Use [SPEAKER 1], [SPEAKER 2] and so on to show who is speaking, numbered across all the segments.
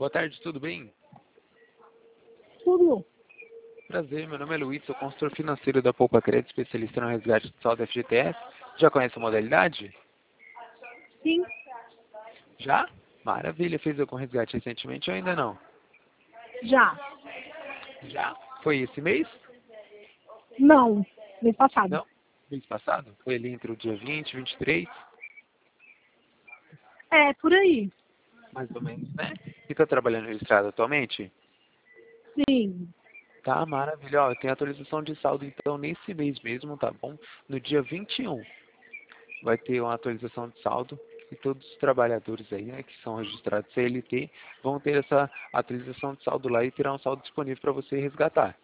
[SPEAKER 1] Boa tarde, tudo bem?
[SPEAKER 2] Tudo.
[SPEAKER 1] Prazer, meu nome é Luiz, sou consultor financeiro da Poupa Crédito, especialista no resgate de saldo FGTS. Já conhece a modalidade?
[SPEAKER 2] Sim.
[SPEAKER 1] Já? Maravilha, fez algum resgate recentemente ou ainda não?
[SPEAKER 2] Já.
[SPEAKER 1] Já? Foi esse mês?
[SPEAKER 2] Não. Mês passado.
[SPEAKER 1] Não? Mês passado? Foi ali entre o dia 20 e 23?
[SPEAKER 2] É, por aí.
[SPEAKER 1] Mais ou menos, né? E está trabalhando registrado atualmente?
[SPEAKER 2] Sim.
[SPEAKER 1] Tá, maravilha. Ó, eu tenho atualização de saldo então nesse mês mesmo, tá bom? No dia 21 vai ter uma atualização de saldo e todos os trabalhadores aí, né, que são registrados CLT, vão ter essa atualização de saldo lá e terá um saldo disponível para você resgatar,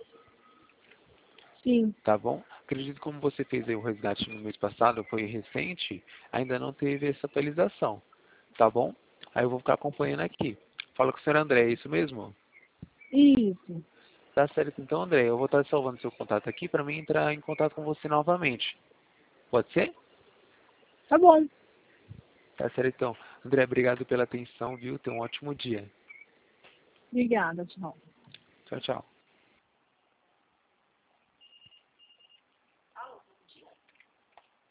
[SPEAKER 2] Sim.
[SPEAKER 1] tá bom? Acredito que como você fez aí o resgate no mês passado, foi recente, ainda não teve essa atualização, tá bom? Aí eu vou ficar acompanhando aqui. Fala com o senhor André, é isso mesmo?
[SPEAKER 2] Isso.
[SPEAKER 1] Tá certo, então, André, eu vou estar salvando seu contato aqui para mim entrar em contato com você novamente. Pode ser?
[SPEAKER 2] Tá bom.
[SPEAKER 1] Tá certo, então. André, obrigado pela atenção, viu? Tenha um ótimo dia.
[SPEAKER 2] Obrigada, tchau.
[SPEAKER 1] Tchau, tchau.